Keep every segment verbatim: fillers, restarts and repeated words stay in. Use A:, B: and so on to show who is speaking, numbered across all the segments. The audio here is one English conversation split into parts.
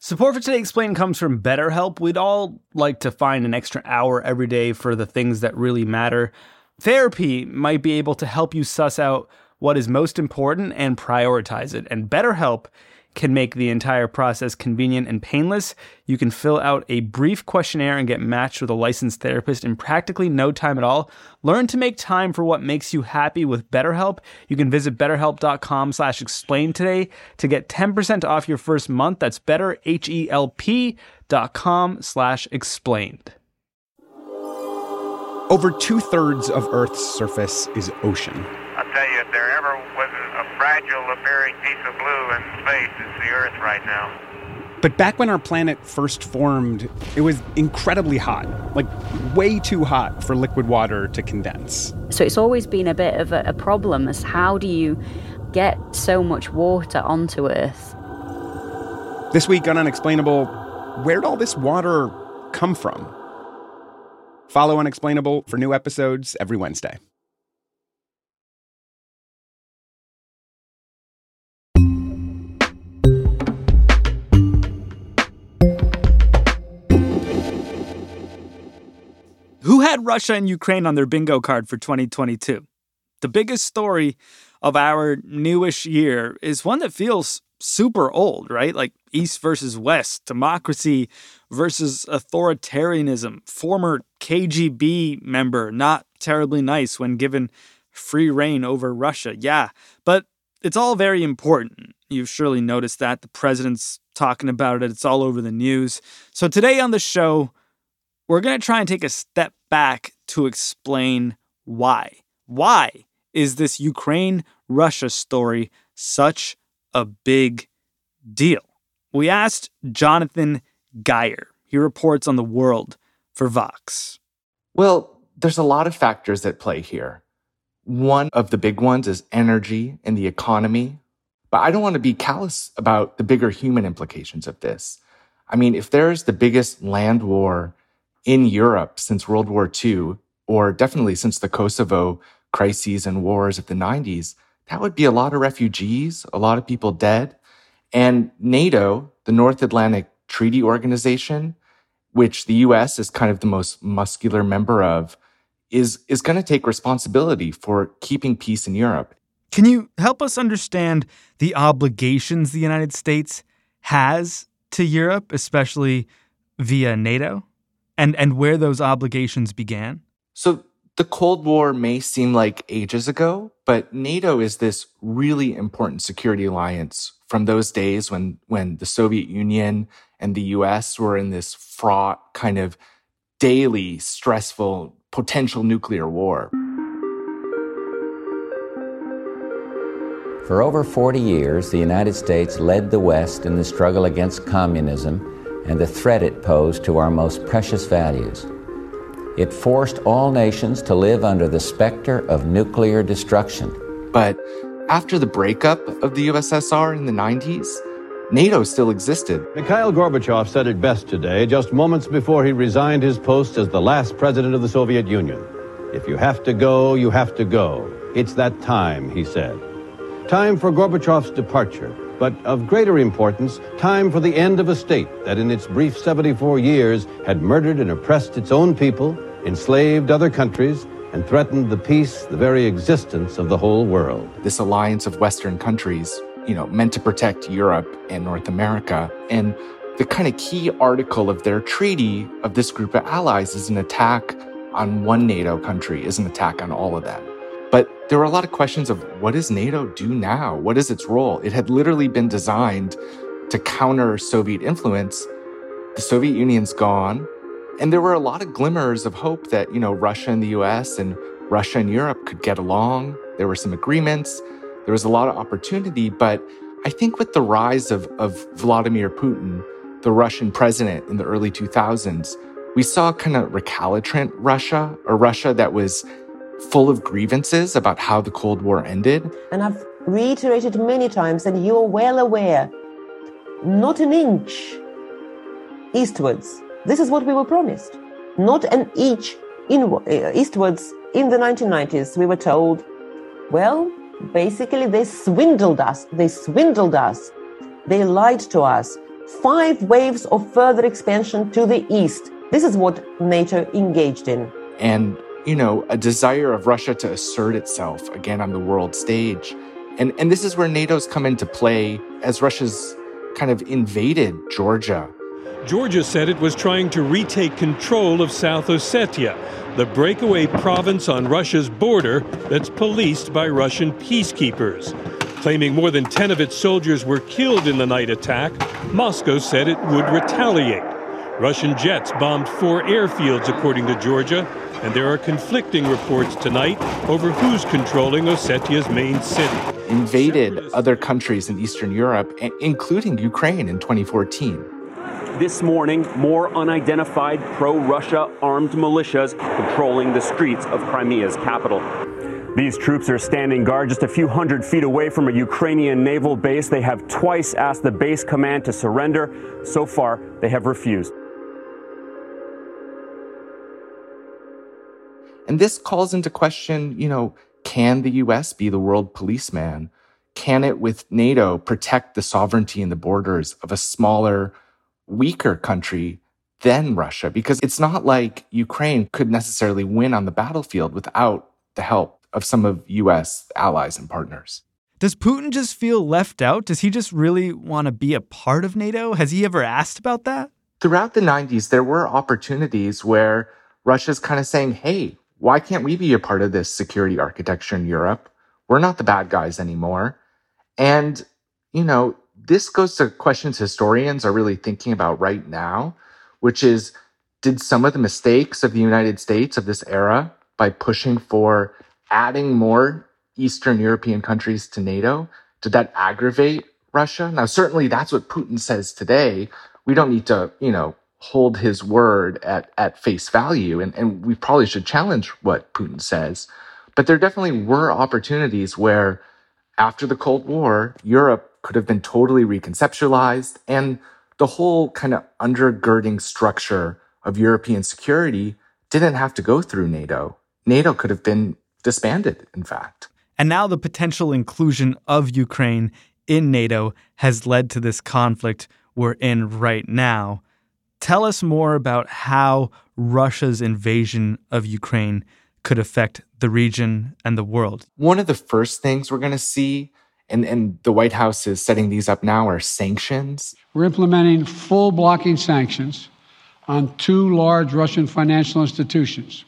A: Support for Today Explained comes from BetterHelp. We'd all like to find an extra hour every day for the things that really matter. Therapy might be able to help you suss out what is most important and prioritize it. And BetterHelp can make the entire process convenient and painless. You can fill out a brief questionnaire and get matched with a licensed therapist in practically no time at all. Learn to make time for what makes you happy with BetterHelp. You can visit betterhelp.com slash explain today to get ten percent off your first month. That's betterhelp.com slash explained.
B: Over two-thirds of Earth's surface is ocean.
C: I'll tell you, if there ever was a fragile appearing piece of blue in space, it's the Earth right now.
B: But back when our planet first formed, it was incredibly hot, like way too hot for liquid water to condense.
D: So it's always been a bit of a, a problem as how do you get so much water onto Earth?
B: This week on Unexplainable, where'd all this water come from? Follow Unexplainable for new episodes every Wednesday.
A: Who had Russia and Ukraine on their bingo card for twenty twenty-two? The biggest story of our newish year is one that feels super old, right? Like East versus West, democracy versus authoritarianism, former K G B member, not terribly nice when given free reign over Russia. Yeah, but it's all very important. You've surely noticed that. The president's talking about it. It's all over the news. So today on the show, we're going to try and take a step back to explain why. Why is this Ukraine-Russia story such a big deal? We asked Jonathan Geyer. He reports on the world for Vox.
E: Well, there's a lot of factors at play here. One of the big ones is energy and the economy. But I don't want to be callous about the bigger human implications of this. I mean, if there's the biggest land war in Europe since World War Two, or definitely since the Kosovo crises and wars of the nineties, that would be a lot of refugees, a lot of people dead. And NATO, the North Atlantic Treaty Organization, which the U S is kind of the most muscular member of, is, is going to take responsibility for keeping peace in Europe.
A: Can you help us understand the obligations the United States has to Europe, especially via NATO? And and where those obligations began?
E: So the Cold War may seem like ages ago, but NATO is this really important security alliance from those days when, when the Soviet Union and the U S were in this fraught, kind of daily, stressful, potential nuclear war.
F: For over forty years, the United States led the West in the struggle against communism and the threat it posed to our most precious values. It forced all nations to live under the specter of nuclear destruction.
E: But after the breakup of the U S S R in the nineties, NATO still existed.
G: Mikhail Gorbachev said it best today, just moments before he resigned his post as the last president of the Soviet Union. If you have to go, you have to go. It's that time, he said. Time for Gorbachev's departure. But of greater importance, time for the end of a state that in its brief seventy-four years had murdered and oppressed its own people, enslaved other countries, and threatened the peace, the very existence of the whole world.
E: This alliance of Western countries, you know, meant to protect Europe and North America. And the kind of key article of their treaty of this group of allies is an attack on one NATO country, is an attack on all of them. But there were a lot of questions of what does NATO do now? What is its role? It had literally been designed to counter Soviet influence. The Soviet Union's gone. And there were a lot of glimmers of hope that, you know, Russia and the U S and Russia and Europe could get along. There were some agreements. There was a lot of opportunity. But I think with the rise of, of Vladimir Putin, the Russian president in the early two thousands, we saw kind of recalcitrant Russia, a Russia that was full of grievances about how the Cold War ended.
H: And I've reiterated many times, and you're well aware, not an inch eastwards. This is what we were promised. Not an inch in, eastwards. In the nineteen nineties, we were told, well, basically they swindled us. They swindled us. They lied to us. five waves of further expansion to the east. This is what NATO engaged in.
E: And, you know, a desire of Russia to assert itself again on the world stage. And, and this is where NATO's come into play as Russia's kind of invaded Georgia.
I: Georgia said it was trying to retake control of South Ossetia, the breakaway province on Russia's border that's policed by Russian peacekeepers. Claiming more than ten of its soldiers were killed in the night attack, Moscow said it would retaliate. Russian jets bombed four airfields, according to Georgia, and there are conflicting reports tonight over who's controlling Ossetia's main city.
E: Invaded other countries in Eastern Europe, including Ukraine in twenty fourteen.
J: This morning, more unidentified pro-Russia armed militias controlling the streets of Crimea's capital. These troops are standing guard just a few hundred feet away from a Ukrainian naval base. They have twice asked the base command to surrender. So far, they have refused.
E: And this calls into question, you know, can the U S be the world policeman? Can it, with NATO, protect the sovereignty and the borders of a smaller, weaker country than Russia? Because it's not like Ukraine could necessarily win on the battlefield without the help of some of U S allies and partners.
A: Does Putin just feel left out? Does he just really want to be a part of NATO? Has he ever asked about that?
E: Throughout the nineties, there were opportunities where Russia's kind of saying, hey, why can't we be a part of this security architecture in Europe? We're not the bad guys anymore. And, you know, this goes to questions historians are really thinking about right now, which is, did some of the mistakes of the United States of this era by pushing for adding more Eastern European countries to NATO, did that aggravate Russia? Now, certainly that's what Putin says today. We don't need to, you know, hold his word at, at face value, and, and we probably should challenge what Putin says. But there definitely were opportunities where, after the Cold War, Europe could have been totally reconceptualized, and the whole kind of undergirding structure of European security didn't have to go through NATO. NATO could have been disbanded, in fact.
A: And now the potential inclusion of Ukraine in NATO has led to this conflict we're in right now. Tell us more about how Russia's invasion of Ukraine could affect the region and the world.
E: One of the first things we're going to see, and, and the White House is setting these up now, are sanctions.
K: We're implementing full blocking sanctions on two large Russian financial institutions,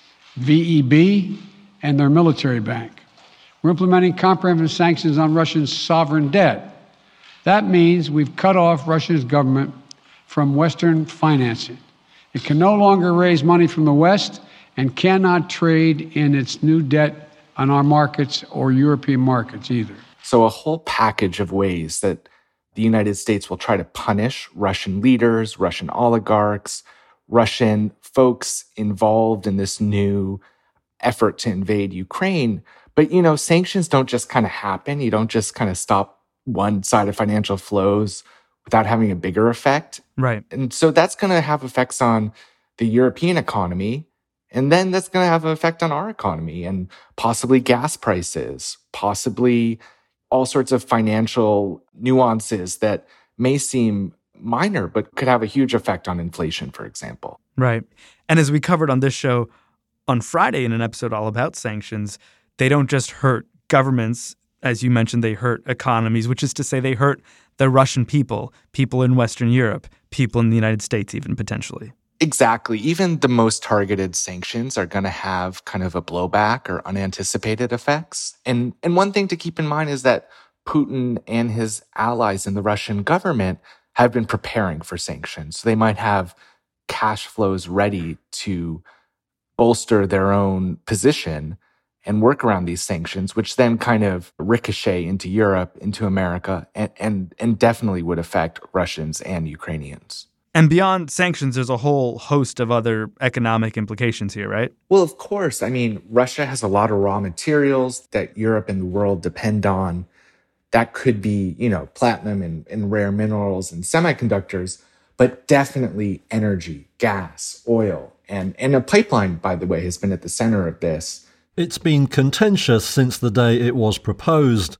K: V E B and their military bank. We're implementing comprehensive sanctions on Russian sovereign debt. That means we've cut off Russia's government from Western financing. It can no longer raise money from the West and cannot trade in its new debt on our markets or European markets either.
E: So a whole package of ways that the United States will try to punish Russian leaders, Russian oligarchs, Russian folks involved in this new effort to invade Ukraine. But, you know, sanctions don't just kind of happen. You don't just kind of stop one side of financial flows without having a bigger effect.
A: Right.
E: And so that's going to have effects on the European economy. And then that's going to have an effect on our economy and possibly gas prices, possibly all sorts of financial nuances that may seem minor, but could have a huge effect on inflation, for example.
A: Right. And as we covered on this show on Friday in an episode all about sanctions, they don't just hurt governments. As you mentioned, they hurt economies, which is to say they hurt the Russian people, people in Western Europe, people in the United States even potentially.
E: Exactly. Even the most targeted sanctions are going to have kind of a blowback or unanticipated effects. And and one thing to keep in mind is that Putin and his allies in the Russian government have been preparing for sanctions. So they might have cash flows ready to bolster their own position and work around these sanctions, which then kind of ricochet into Europe, into America, and, and, and definitely would affect Russians and Ukrainians.
A: And beyond sanctions, there's a whole host of other economic implications here, right?
E: Well, of course. I mean, Russia has a lot of raw materials that Europe and the world depend on. That could be, you know, platinum and, and rare minerals and semiconductors, but definitely energy, gas, oil, and, and a pipeline, by the way, has been at the center of this.
L: It's been contentious since the day it was proposed.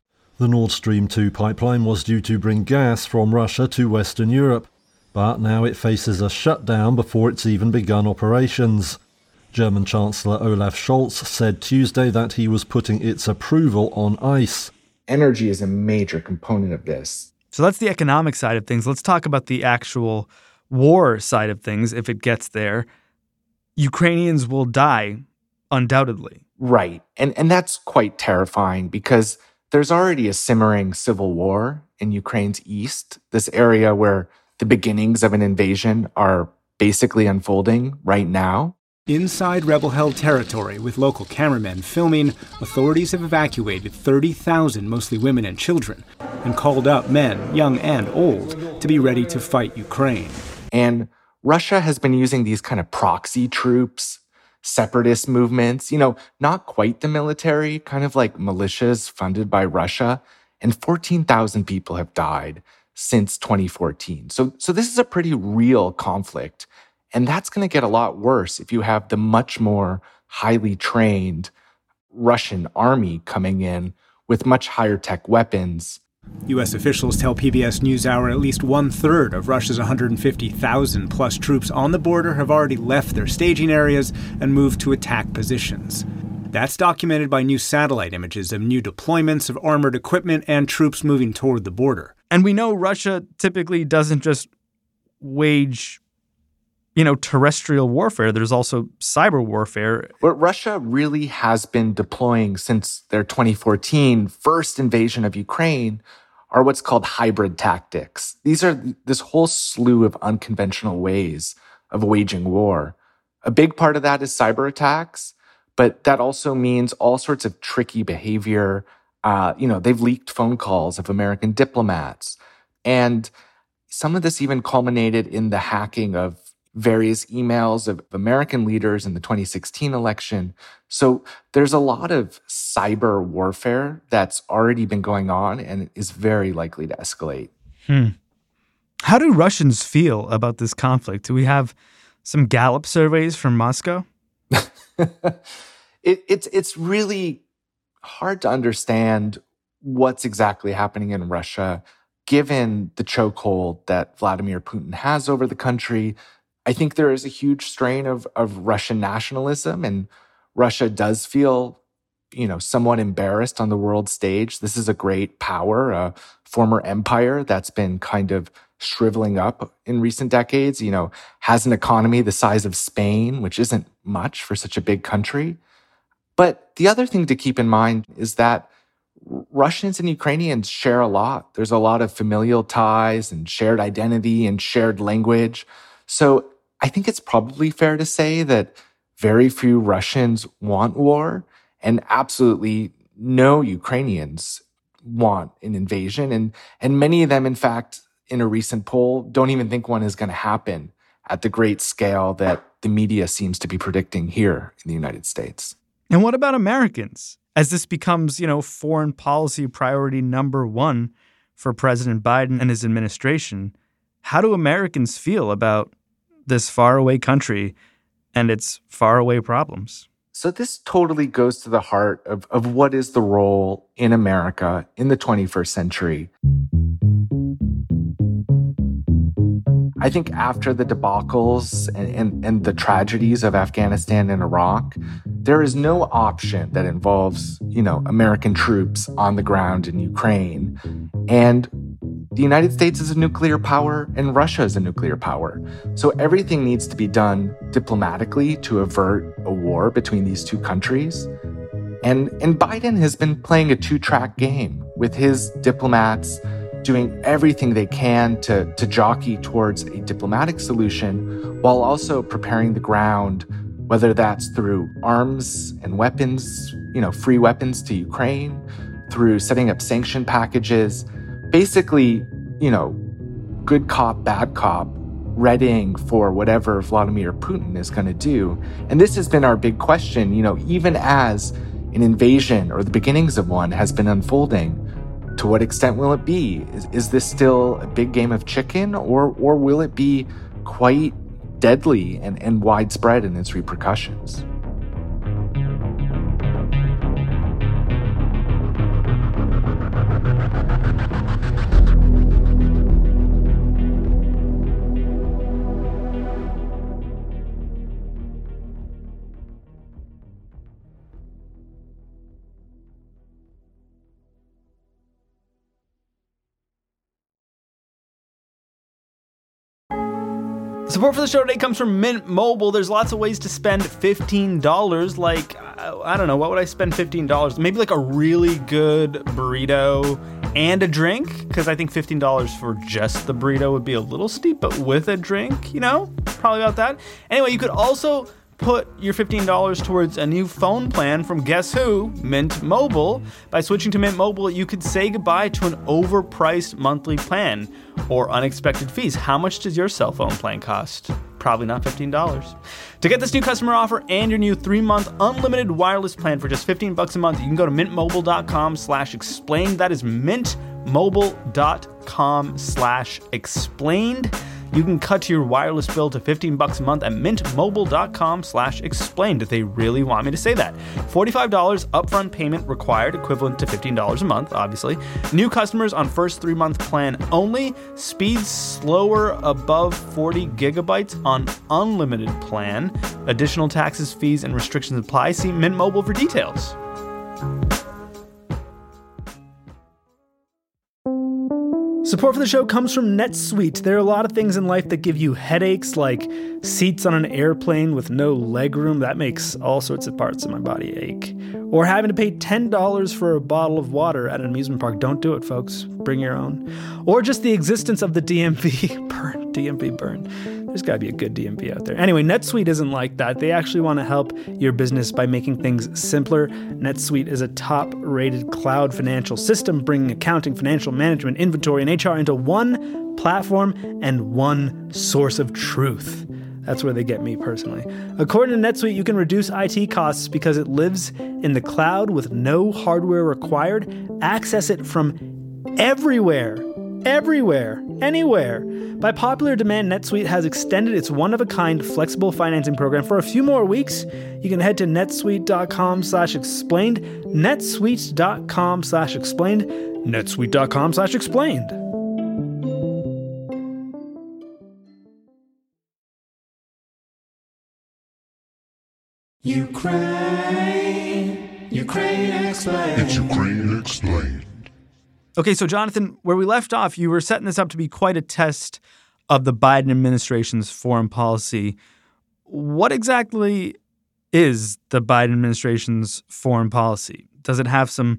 L: The Nord Stream two pipeline was due to bring gas from Russia to Western Europe, but now it faces a shutdown before it's even begun operations. German Chancellor Olaf Scholz said Tuesday that he was putting its approval on ice.
E: Energy is a major component of this.
A: So that's the economic side of things. Let's talk about the actual war side of things if it gets there. Ukrainians will die, undoubtedly.
E: Right. And and that's quite terrifying because there's already a simmering civil war in Ukraine's east, this area where the beginnings of an invasion are basically unfolding right now.
M: Inside rebel-held territory, with local cameramen filming, authorities have evacuated thirty thousand, mostly women and children, and called up men, young and old, to be ready to fight Ukraine.
E: And Russia has been using these kind of proxy troops, separatist movements, you know, not quite the military, kind of like militias funded by Russia. And fourteen thousand people have died since twenty fourteen. So, so this is a pretty real conflict. And that's going to get a lot worse if you have the much more highly trained Russian army coming in with much higher tech weapons.
M: U S officials tell P B S NewsHour at least one-third of Russia's one hundred fifty thousand plus troops on the border have already left their staging areas and moved to attack positions. That's documented by new satellite images of new deployments of armored equipment and troops moving toward the border.
A: And we know Russia typically doesn't just wage, you know, terrestrial warfare. There's also cyber warfare.
E: What Russia really has been deploying since their twenty fourteen first invasion of Ukraine are what's called hybrid tactics. These are this whole slew of unconventional ways of waging war. A big part of that is cyber attacks, but that also means all sorts of tricky behavior. Uh, you know, they've leaked phone calls of American diplomats. And some of this even culminated in the hacking of various emails of American leaders in the twenty sixteen election. So there's a lot of cyber warfare that's already been going on and is very likely to escalate.
A: Hmm. How do Russians feel about this conflict? Do we have some Gallup surveys from Moscow?
E: it, it's it's really hard to understand what's exactly happening in Russia, given the chokehold that Vladimir Putin has over the country. I think there is a huge strain of, of Russian nationalism, and Russia does feel, you know, somewhat embarrassed on the world stage. This is a great power, a former empire that's been kind of shriveling up in recent decades, you know, has an economy the size of Spain, which isn't much for such a big country. But the other thing to keep in mind is that Russians and Ukrainians share a lot. There's a lot of familial ties and shared identity and shared language. So I think it's probably fair to say that very few Russians want war, and absolutely no Ukrainians want an invasion. And, and many of them, in fact, in a recent poll, don't even think one is going to happen at the great scale that the media seems to be predicting here in the United States.
A: And what about Americans? As this becomes, you know, foreign policy priority number one for President Biden and his administration, how do Americans feel about this faraway country and its faraway problems?
E: So this totally goes to the heart of, of what is the role in America in the twenty-first century. I think after the debacles and, and, and the tragedies of Afghanistan and Iraq, there is no option that involves, you know, American troops on the ground in Ukraine. And the United States is a nuclear power and Russia is a nuclear power. So everything needs to be done diplomatically to avert a war between these two countries. And, and Biden has been playing a two-track game with his diplomats doing everything they can to, to jockey towards a diplomatic solution while also preparing the ground, whether that's through arms and weapons, you know, free weapons to Ukraine, through setting up sanction packages, basically, you know, good cop, bad cop, readying for whatever Vladimir Putin is going to do. And this has been our big question, you know, even as an invasion or the beginnings of one has been unfolding. To what extent will it be? Is, is this still a big game of chicken, or or will it be quite deadly and, and widespread in its repercussions?
A: Support for the show today comes from Mint Mobile. There's lots of ways to spend fifteen dollars. Like, I don't know, what would I spend fifteen dollars? Maybe like a really good burrito and a drink, because I think fifteen dollars for just the burrito would be a little steep, but with a drink, you know, probably about that. Anyway, you could also put your fifteen dollars towards a new phone plan from guess who? Mint Mobile. By switching to Mint Mobile, you could say goodbye to an overpriced monthly plan or unexpected fees. How much does your cell phone plan cost? Probably not fifteen dollars. To get this new customer offer and your new three-month unlimited wireless plan for just fifteen bucks a month, you can go to mintmobile.com slash explained. That is mintmobile.com slash explained. You can cut your wireless bill to fifteen bucks a month at mintmobile.com slash explained if they really want me to say that. forty-five dollars upfront payment required, equivalent to fifteen dollars a month, obviously. New customers on first three-month plan only. Speeds slower above forty gigabytes on unlimited plan. Additional taxes, fees, and restrictions apply. See Mint Mobile for details. Support for the show comes from NetSuite. There are a lot of things in life that give you headaches, like seats on an airplane with no legroom. That makes all sorts of parts of my body ache. Or having to pay ten dollars for a bottle of water at an amusement park. Don't do it, folks. Bring your own. Or just the existence of the D M V burn. D M V burn. There's got to be a good D M V out there. Anyway, NetSuite isn't like that. They actually want to help your business by making things simpler. NetSuite is a top-rated cloud financial system, bringing accounting, financial management, inventory, and H R into one platform and one source of truth. That's where they get me personally. According to NetSuite, you can reduce I T costs because it lives in the cloud with no hardware required. Access it from everywhere. Everywhere, anywhere. By popular demand, NetSuite has extended its one-of-a-kind flexible financing program for a few more weeks. You can head to netsuite.com slash explained, netsuite.com slash explained, netsuite.com slash explained.
N: Ukraine, Ukraine explained. It's Ukraine explained.
A: Okay, so Jonathan, where we left off, you were setting this up to be quite a test of the Biden administration's foreign policy. What exactly is the Biden administration's foreign policy? Does it have some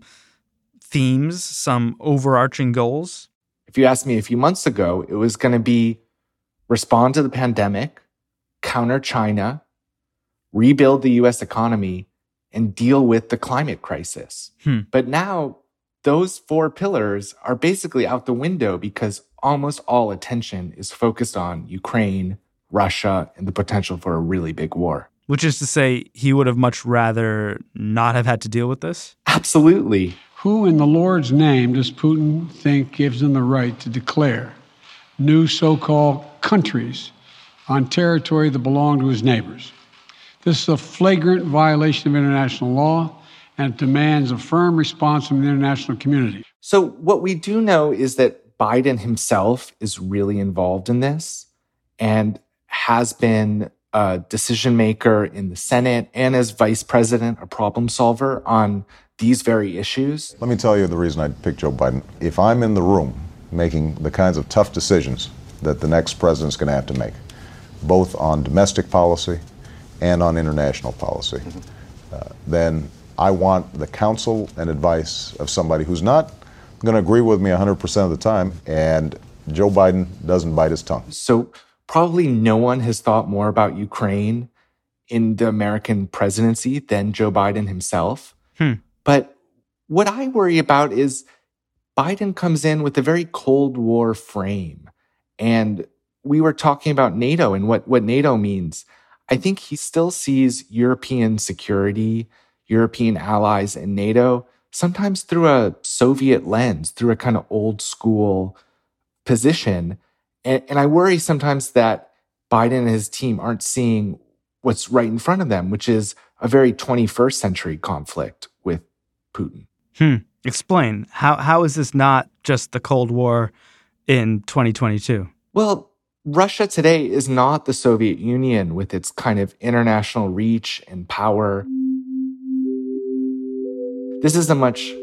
A: themes, some overarching goals?
E: If you asked me a few months ago, it was going to be respond to the pandemic, counter China, rebuild the U S economy, and deal with the climate crisis.
A: Hmm.
E: But now those four pillars are basically out the window because almost all attention is focused on Ukraine, Russia, and the potential for a really big war.
A: Which is to say, he would have much rather not have had to deal with this?
E: Absolutely.
K: Who in the Lord's name does Putin think gives him the right to declare new so-called countries on territory that belong to his neighbors? This is a flagrant violation of international law, and it demands a firm response from the international community.
E: So what we do know is that Biden himself is really involved in this and has been a decision maker in the Senate and as vice president, a problem solver on these very issues.
O: Let me tell you the reason I picked Joe Biden. If I'm in the room making the kinds of tough decisions that the next president's going to have to make, both on domestic policy and on international policy, mm-hmm. uh, then I want the counsel and advice of somebody who's not going to agree with me one hundred percent of the time, and Joe Biden doesn't bite his tongue.
E: So probably no one has thought more about Ukraine in the American presidency than Joe Biden himself.
A: Hmm.
E: But what I worry about is Biden comes in with a very Cold War frame. And we were talking about NATO and what, what NATO means. I think he still sees European security, European allies, and NATO sometimes through a Soviet lens, through a kind of old school position. And, and I worry sometimes that Biden and his team aren't seeing what's right in front of them, which is a very twenty-first century conflict with Putin.
A: Hmm. Explain. How how is this not just the Cold War in twenty twenty-two?
E: Well, Russia today is not the Soviet Union with its kind of international reach and power. This is a much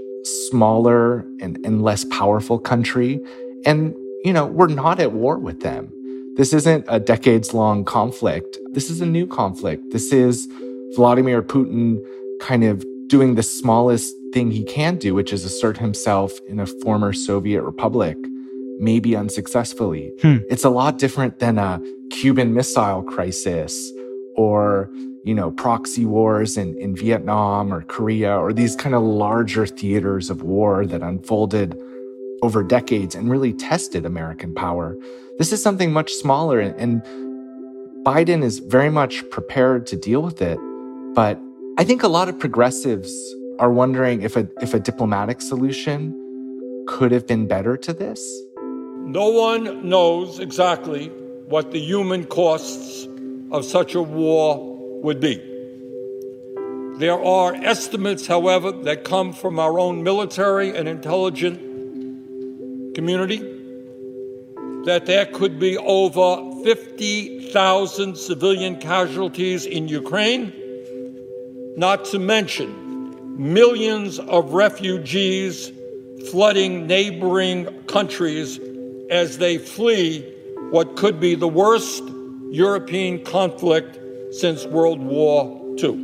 E: smaller and, and less powerful country. And, you know, we're not at war with them. This isn't a decades-long conflict. This is a new conflict. This is Vladimir Putin kind of doing the smallest thing he can do, which is assert himself in a former Soviet republic, maybe unsuccessfully.
A: Hmm.
E: It's a lot different than a Cuban Missile Crisis or, you know, proxy wars in, in Vietnam or Korea, or these kind of larger theaters of war that unfolded over decades and really tested American power. This is something much smaller, and Biden is very much prepared to deal with it. But I think a lot of progressives are wondering if a if a diplomatic solution could have been better to this.
P: No one knows exactly what the human costs of such a war would be. There are estimates, however, that come from our own military and intelligence community that there could be over fifty thousand civilian casualties in Ukraine, not to mention millions of refugees flooding neighboring countries as they flee what could be the worst European conflict since World War Two.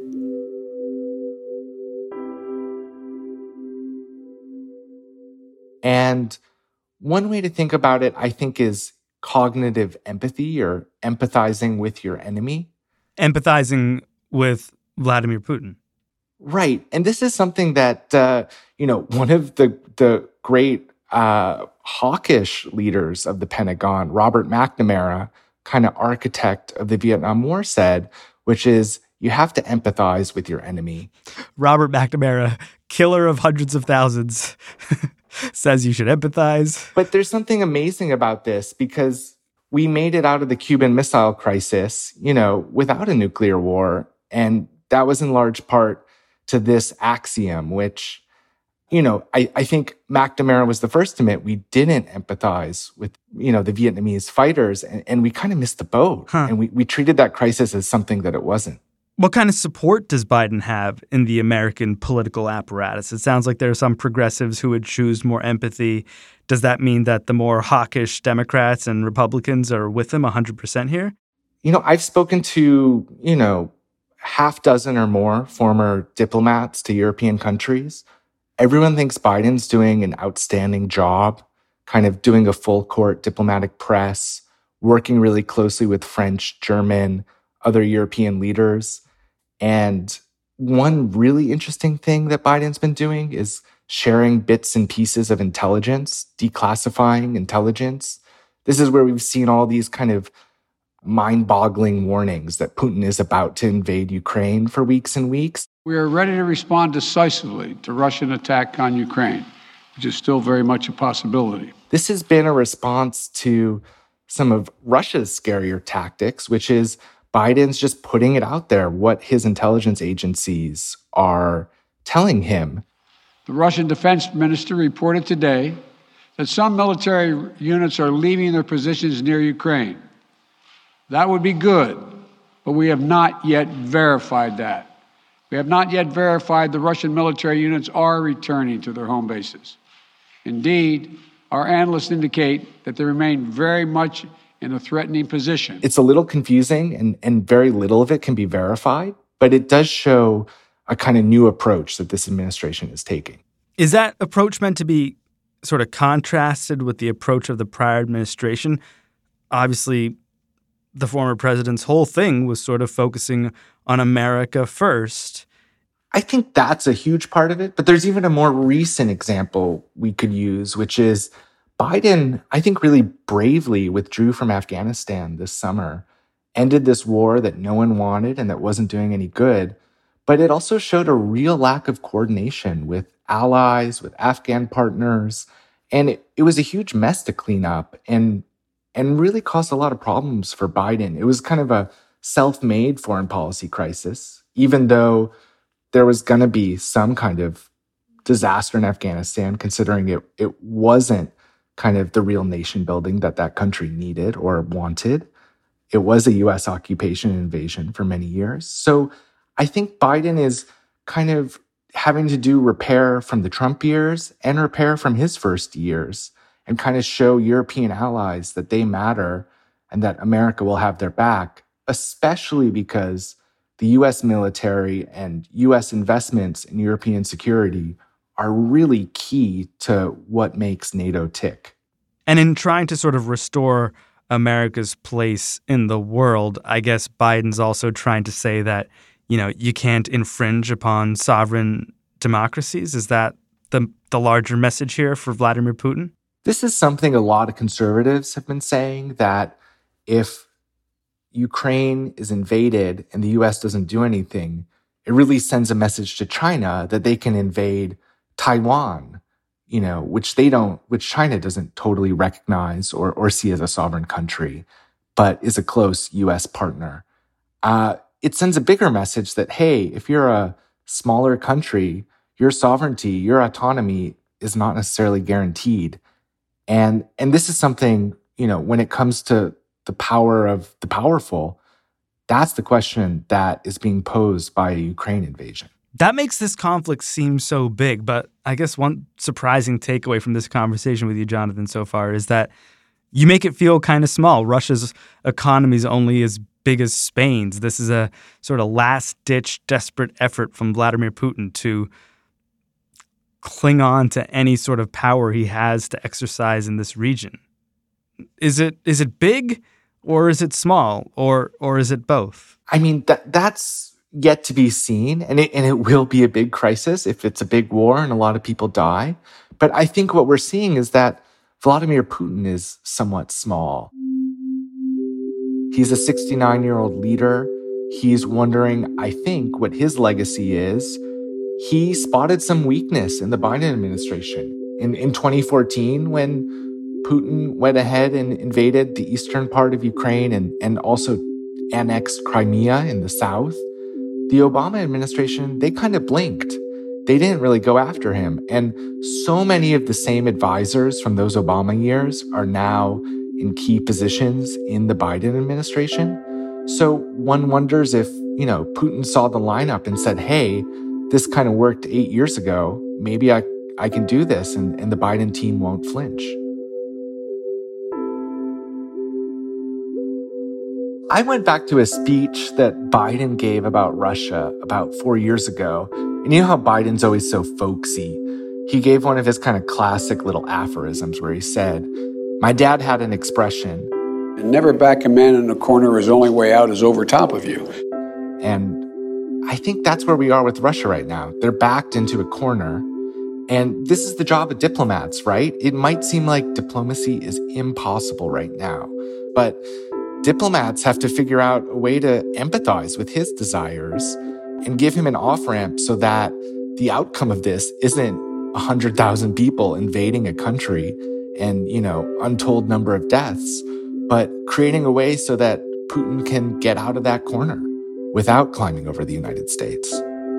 E: And one way to think about it, I think, is cognitive empathy, or empathizing with your enemy.
A: Empathizing with Vladimir Putin.
E: Right. And this is something that, uh, you know, one of the, the great uh, hawkish leaders of the Pentagon, Robert McNamara, kind of architect of the Vietnam War, said, which is, you have to empathize with your enemy.
A: Robert McNamara, killer of hundreds of thousands, says you should empathize.
E: But there's something amazing about this, because we made it out of the Cuban Missile Crisis, you know, without a nuclear war. And that was in large part to this axiom, which, you know, I, I think McNamara was the first to admit we didn't empathize with, you know, the Vietnamese fighters, and, and we kind of missed the boat. Huh. And we, we treated that crisis as something that it wasn't.
A: What kind of support does Biden have in the American political apparatus? It sounds like there are some progressives who would choose more empathy. Does that mean that the more hawkish Democrats and Republicans are with him one hundred percent here?
E: You know, I've spoken to, you know, half dozen or more former diplomats to European countries. Everyone thinks Biden's doing an outstanding job, kind of doing a full court diplomatic press, working really closely with French, German, other European leaders. And one really interesting thing that Biden's been doing is sharing bits and pieces of intelligence, declassifying intelligence. This is where we've seen all these kind of mind-boggling warnings that Putin is about to invade Ukraine for weeks and weeks.
K: We are ready to respond decisively to Russian attack on Ukraine, which is still very much a possibility.
E: This has been a response to some of Russia's scarier tactics, which is Biden's just putting it out there, what his intelligence agencies are telling him.
K: The Russian defense minister reported today that some military units are leaving their positions near Ukraine. That would be good, but we have not yet verified that. We have not yet verified the Russian military units are returning to their home bases. Indeed, our analysts indicate that they remain very much in a threatening position.
E: It's a little confusing, and, and very little of it can be verified, but it does show a kind of new approach that this administration is taking.
A: Is that approach meant to be sort of contrasted with the approach of the prior administration? Obviously, the former president's whole thing was sort of focusing on America first.
E: I think that's a huge part of it, but there's even a more recent example we could use, which is Biden, I think, really bravely withdrew from Afghanistan this summer, ended this war that no one wanted and that wasn't doing any good. But it also showed a real lack of coordination with allies, with Afghan partners. And it, it was a huge mess to clean up and, and really caused a lot of problems for Biden. It was kind of a self-made foreign policy crisis, even though there was going to be some kind of disaster in Afghanistan, considering it, it wasn't kind of the real nation building that that country needed or wanted. It was a U S occupation and invasion for many years. So I think Biden is kind of having to do repair from the Trump years and repair from his first years and kind of show European allies that they matter and that America will have their back, especially because the U S military and U S investments in European security are really key to what makes NATO tick.
A: And in trying to sort of restore America's place in the world, I guess Biden's also trying to say that, you know, you can't infringe upon sovereign democracies. Is that the the larger message here for Vladimir Putin?
E: This is something a lot of conservatives have been saying, that if Ukraine is invaded and the U S doesn't do anything, it really sends a message to China that they can invade Taiwan, you know, which they don't, which China doesn't totally recognize or, or see as a sovereign country, but is a close U S partner. Uh, it sends a bigger message that, hey, if you're a smaller country, your sovereignty, your autonomy is not necessarily guaranteed. And, and this is something, you know, when it comes to the power of the powerful, that's the question that is being posed by a Ukraine invasion.
A: That makes this conflict seem so big, but I guess one surprising takeaway from this conversation with you, Jonathan, so far is that you make it feel kind of small. Russia's economy is only as big as Spain's. This is a sort of last-ditch, desperate effort from Vladimir Putin to cling on to any sort of power he has to exercise in this region. Is it is it big, or is it small, or or is it both?
E: I mean, that that's yet to be seen, and it, and it will be a big crisis if it's a big war and a lot of people die. But I think what we're seeing is that Vladimir Putin is somewhat small. He's a sixty-nine-year-old leader. He's wondering, I think, what his legacy is. He spotted some weakness in the Biden administration. In, in twenty fourteen, when Putin went ahead and invaded the eastern part of Ukraine and, and also annexed Crimea in the south, the Obama administration, they kind of blinked. They didn't really go after him. And so many of the same advisors from those Obama years are now in key positions in the Biden administration. So one wonders if, you know, Putin saw the lineup and said, hey, this kind of worked eight years ago. Maybe I, I can do this, and, and the Biden team won't flinch. I went back to a speech that Biden gave about Russia about four years ago. And you know how Biden's always so folksy? He gave one of his kind of classic little aphorisms where he said, my dad had an expression.
Q: And never back a man in a corner, his only way out is over top of you.
E: And I think that's where we are with Russia right now. They're backed into a corner. And this is the job of diplomats, right? It might seem like diplomacy is impossible right now, but diplomats have to figure out a way to empathize with his desires and give him an off-ramp so that the outcome of this isn't one hundred thousand people invading a country and, you know, untold number of deaths, but creating a way so that Putin can get out of that corner without climbing over the United States.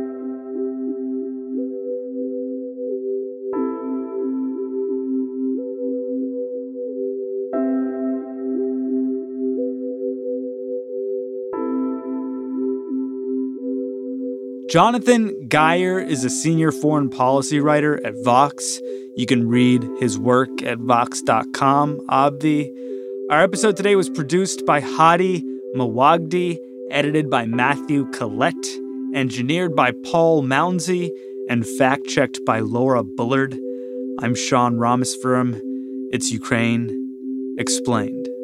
A: Jonathan Geyer is a senior foreign policy writer at Vox. You can read his work at vox dot com, Abdi. Our episode today was produced by Hadi Mawagdi, edited by Matthew Collette, engineered by Paul Mounsey, and fact-checked by Laura Bullard. I'm Sean Rameswaram. It's Ukraine Explained.